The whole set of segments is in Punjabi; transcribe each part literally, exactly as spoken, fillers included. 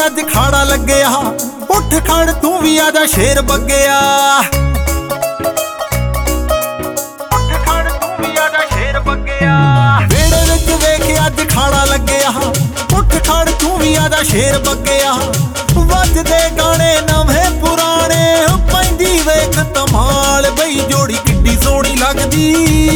ਅੱਜ ਖਾੜਾ ਲੱਗਿਆ, ਉੱਠ ਖੜ ਤੂੰ ਵੀ ਆਜਾ ਸ਼ੇਰ ਬੱਗਿਆ। ਉੱਠ ਖੜ ਤੂੰ ਵੀ ਆਜਾ ਸ਼ੇਰ ਬੱਗਿਆ। ਵੇੜੇ ਵਿੱਚ ਵੇਖ ਅੱਜ ਖਾੜਾ ਲੱਗਿਆ, ਉੱਠ ਖੜ ਤੂੰ ਵੀ ਆਜਾ ਸ਼ੇਰ ਬੱਗਿਆ। ਵੱਜਦੇ ਗਾਣੇ ਨਵੇਂ ਪੁਰਾਣੇ, ਪੈਂਦੀ ਵੇਖ ਧਮਾਲ ਬਈ ਜੋੜੀ ਕਿੱਡੀ ਸੋਹਣੀ ਲੱਗਦੀ।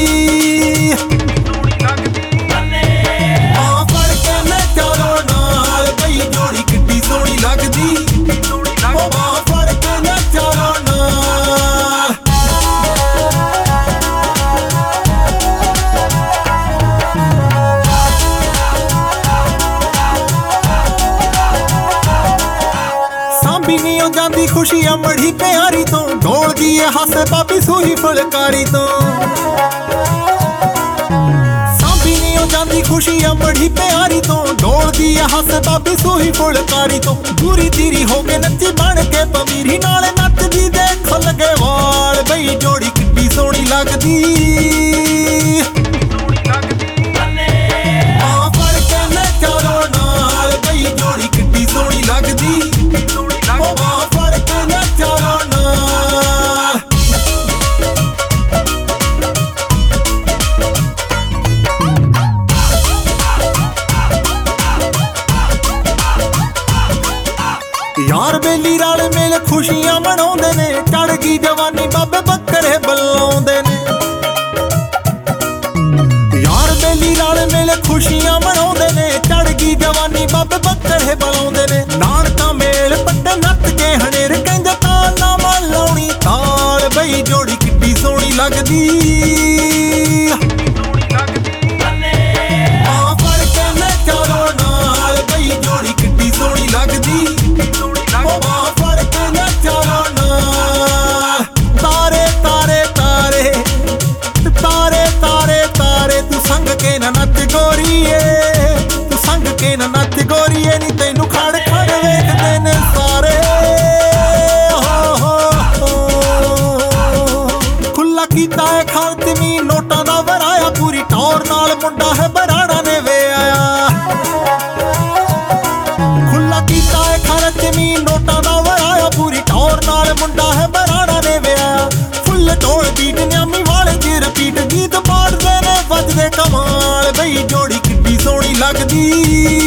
ਜਾਂਦੀ ਖੁਸ਼ੀ ਅਮੜੀ ਪਿਆਰੀ ਤੋਂ, ਢੋਲਦੀ ਏ ਹਾਸੇ ਬਾਬੀ ਸੂਹੀ ਫੁਲਕਾਰੀ ਤੋਂ। ਸਾਂਭੀ ਨੀ ਉਹ ਜਾਂਦੀ ਖੁਸ਼ੀ ਅਮੜੀ ਪਿਆਰੀ ਤੋਂ, ਢੋਲਦੀ ਏ ਹਾਸੇ ਬਾਬੀ ਸੂਹੀ ਫੁਲਕਾਰੀ ਤੋਂ। ਦੂਰੀ ਤੀਰੀ ਹੋ ਕੇ ਨੱਚੀ ਬਣ ਕੇ ਪਮੀਰੀ ਨਾਲ ਨੱਚਦੀ ਦੇਖ ਲੱਗੇ ਵਾਲ ਬਈ ਜੋੜੀ ਕਿੱਡੀ ਸੋਹਣੀ ਲੱਗਦੀ। ਆ ਫੜ ਕੇ ਮੈਂ ਚਾਰੋਂ ਨਾਲ ਬਈ ਜੋੜੀ ਕਿੱਡੀ ਸੋਹਣੀ ਲੱਗਦੀ। ਯਾਰ ਬੇਲੀ ਰਲ ਮਿਲ ਖੁਸ਼ੀਆਂ ਮਨਾਉਂਦੇ ਨੇ, ਚੜ ਗਈ ਜਵਾਨੀ ਬਾਬੇ ਬੱਕਰੇ ਬੁਲਾਉਂਦੇ ਨੇ। ਯਾਰ ਬੇਲੀ ਰਲ ਮਿਲ ਖੁਸ਼ੀਆਂ ਮਨਾਉਂਦੇ ਨੇ, ਚੜ ਗਈ ਜਵਾਨੀ ਬਾਬੇ ਬੱਕਰੇ ਬੁਲਾਉਂਦੇ ਨੇ। ਨਾਨਕਾ ਮੇਲ ਪੱਟੇ ਨੱਚ ਕੇ ਹਨੇਰ ਕਹਿੰਦੇ ਤਾਲ ਨਾ ਲਾਉਣੀ ਤਾਲ ਬਈ ਜੋੜੀ ਕਿੱਡੀ ਸੋਹਣੀ ਲੱਗਦੀ। ਆ ਫੜ ਕੇ ਮੈਂ ਚਾਰੋਂ ਨਾਲ ਬਈ ਜੋੜੀ ਕਿੱਡੀ ਸੋਹਣੀ ਲੱਗਦੀ। ਤਾਰੇ ਤਾਰੇ ਤਾਰੇ ਤਾਰੇ ਤਾਰੇ ਤਾਰੇ ਤੂੰ ਸੰਗ ਕੇ ਨਾ ਨੱਚ ਗੋਰੀਏ, ਤੂੰ ਸੰਗ ਕੇ ਨਾ ਨੱਚ ਗੋਰੀਏ। ਨੀ ਤੈਨੂੰ ਖੜ ਖੜ ਵੇਖਦੇ ਨੇ ਸਾਰੇ। ਹੋ ਹੋ ਖੁੱਲਾ ਕੀਤਾ ਏ ਖਾਲਤਮੀ ਨੋਟਾਂ ਦਾ ਵਰਾਇਆ, ਪੂਰੀ ਟੌਰ ਨਾਲ ਮੁੰਡਾ ਹੈ ਬਰਾੜਾ ਨੇ ਵੇ ਆਇਆ। ਖੁੱਲਾ ਕੀਤਾ ਏ ਖਾਲਤਮੀ ਨੋਟਾਂ ਦਾ ਵਰਾਇਆ, ਪੂਰੀ ਟੌਰ ਨਾਲ ਮੁੰਡਾ ਹੈ ਬਰਾੜਾ ਨੇ ਵੇ ਆਇਆ। ਫੁੱਲ ਢੋਲ ਬੀਟ ਨਿਆਮੀ ਵਾਲੇ ਚ ਰਿਪੀਟ ਗੀਤ ਪਾੜਦੇ ਨੇ ਵੱਜਦੇ ਕਮਾਲ ਬਈ ਜੋੜੀ ਕਿੱਡੀ ਸੋਹਣੀ ਲੱਗਦੀ।